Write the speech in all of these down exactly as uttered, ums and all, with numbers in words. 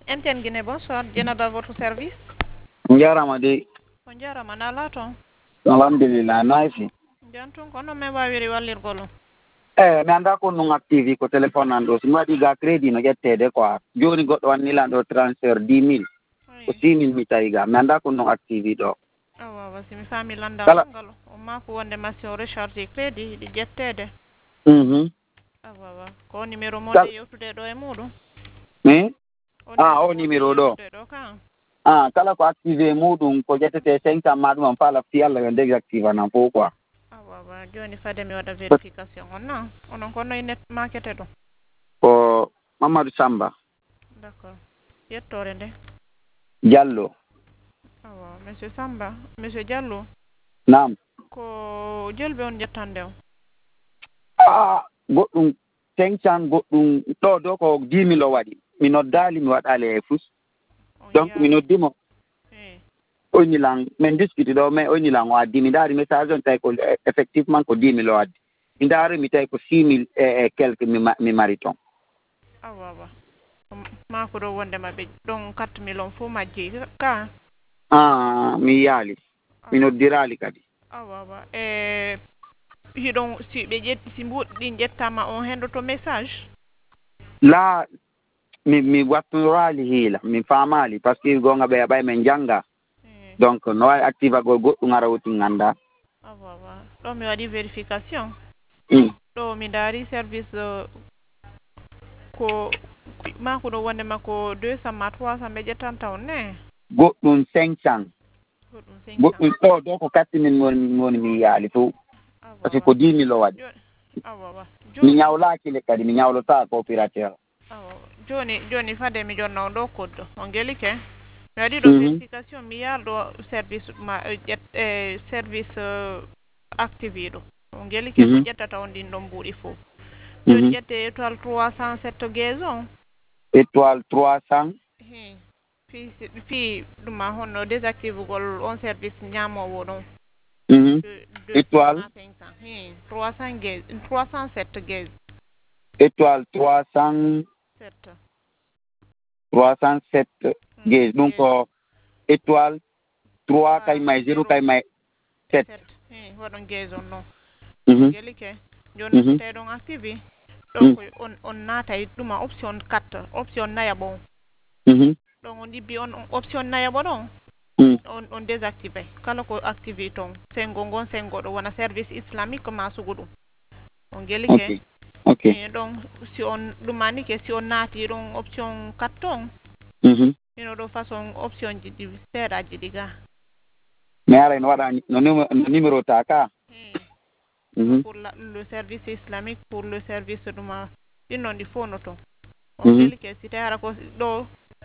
M T N Guinée, bonsoir. Dieynaba à votre service. Njarama de. On jarama na lato. Alhamdulillah naifi. Jantung kono me wawiri wallirgol. Eh mi anda ko non activi ko téléphone an ɗo so mi waɗi ga crédit no ƴettede quoi joni goɗɗo wannilan ɗo transfert dix mille ko six mille mi tawi ga mi anda ko non activi ɗo. awa wa simi fami landa Kala- ngal o ma ko wonde machine recharge crédit ɗi ƴettede. Mhm. awa wa ko numéro mo Kal- de yewtude ɗo e muɗum. Mi Ah, o mo numéro de ɗo. yewtude ɗo kan. Ah kala ko activé muɗum ko ƴettete cinq cent ma ɗum on fa lafti Allah yo désactive anan fof quoi. awa wa joni fade mi waɗa vérification on non onon ko noye net makete ɗo. Ko Mamadou Samba d' accord yettore nde. Diallo. awa monsieur Samba monsieur Diallo Nam. ko jelɓe on jettande o. Ah goɗɗum cinq cent goɗɗum ɗo ɗo ko dix mille o waɗi mi noddali mi waɗali e fus On donc yaa- mi noddimo Eh, oynilan min discuti ɗo mais oynilan o addi mi daari message on tawi ko eh, effectivement ko dix mille o addi mi daari mi tawi ko six mille e e quelque mi ma- mi mari toon. awa wa ma ko ɗo wondema ɓe ɗon quatre mille on fof majji ka. Ah mi yaali mi noddirali kadi. awa wa e hiɗon si ɓe ƴetti si mbuɗi ɗin ƴettama on hendoto message. La mi mi wattorali hiila mi famali par ce que gonga ɓe ɓay men jangga Eh, donc no wawi active agol goɗɗum ara woti ganda. awa wa ɗo mi waɗi vérification Mm. ɗo mi daari service euh, ko ma ko ɗo wondema ko deux cent ma trois cent ɓe ƴettanta on ne. goɗɗum cinq cent goɗɗum cinq cent. goɗɗum ɗo ɗo ko quatre mille woni woni mi yaali fof par ce que ko dix mille o waɗi awa wa mi joni ñawlakile kadi mi ñawlota coopérateur. awa joni joni fade mi jonna on ɗo koddo on gelike mi waɗi ɗo Mhm. vérification mi yaal ɗo service ma eh, ƴet e service euh, active ɗo on gelike ko Mhm. ƴettata on ɗin ɗon mbuuɗi fof joni Mhm. ƴette étoile trois cent sept gaz on étoile trois cent hi fi fi ɗuma honno désactive gol on service ñamowo ɗon Mhm. deux deux étoile cent cinq cent hi trois cent gaz trois cent sept gaz étoile trois cent sept trois cent sept gauge ɗum ko étoile trois kay may zéro kay may sept. sept hi waɗon gaz on ɗon Mhm. gelike joni Mhm. so tawi ɗon active ɗo Mm. ko on on naatay ɗuma option quatre option nayaɓo on Mhm. ɗon on ɗibbi on on option nayaɓo ɗon Mm. on on désactive kala ko active toon sengo ngon sengo ɗo wona service islamique ma sugu ɗum on gelike ok ok i ɗon si on ɗumanike si on naati ɗon option quatre toon Mhm. ino ɗo façon option ji ɗi seeɗaji ɗi ga mi ara no waɗa no numéro no numéro ta ka. Mhm. pour la, le service islamique pour le service ɗuma ɗin noon ɗi fof no toon on Mhm. gelike si tawi hara ko ɗo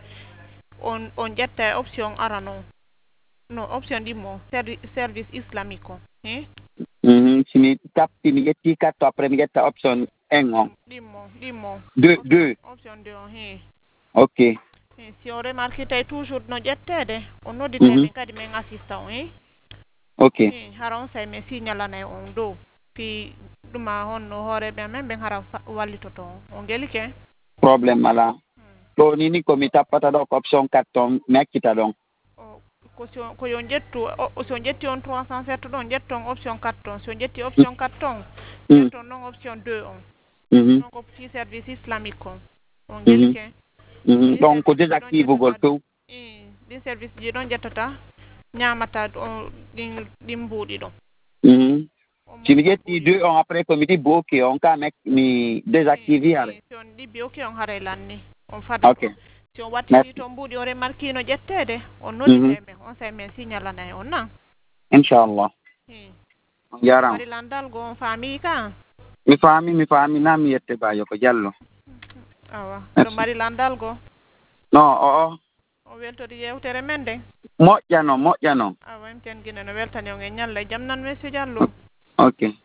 on on ƴetta e option ara noon no option ɗimmo servi service islamique o hi Mhm. si mi tappi mi ƴetti carte après mi ƴetta option un on ɗimmo ɗimmo deux deux option deux o hi ok hi si on remarque tay toujours no ƴettede on nodditay Mhm. min kadi min assistant o hi ok hi hara on say min signalana on dow fi ɗuma honno hooreɓe amen ɓen hara fa- wallitoto on on gelike probléme ala ɗo ni ni komi tappata ɗo ko option quatre ton mi accita ɗon. o ko si on ko yo jettu o so jetti on trois cent sept ɗon jetton option quatre ton so jetti option quatre ton Mm. jetton noon option deux on Mhm. ɗon ko fi service islamique on on Mhm. gelike Mhm. ɗin donc ko service ji ɗon désactive gol jettata few. i ɗin service ji ɗon jettata ñamata on ɗin ɗin mbuuɗi ɗon Mhm. on si mi mofta ƴetti mbuuɗi deux on après ko mi ɗibbo ok on ka mek mi désactive hare. si on ɗibbi ok on haray lanni on fada ok ɗon si on wattiti merci to mbuuɗi o remarquino ƴettede on Mhm. nodditay men on say men signalana e on nan inchallah i on jarama mari landal go on faami ka mi faami mi faami na mi yette bayo ko Diallo. awa aɗa merci mari landal go non o o o weltode yewtere men nden moƴƴano moƴƴano awa en ten guine no weltani on e ñalla e jaam nan monsieur Diallo ok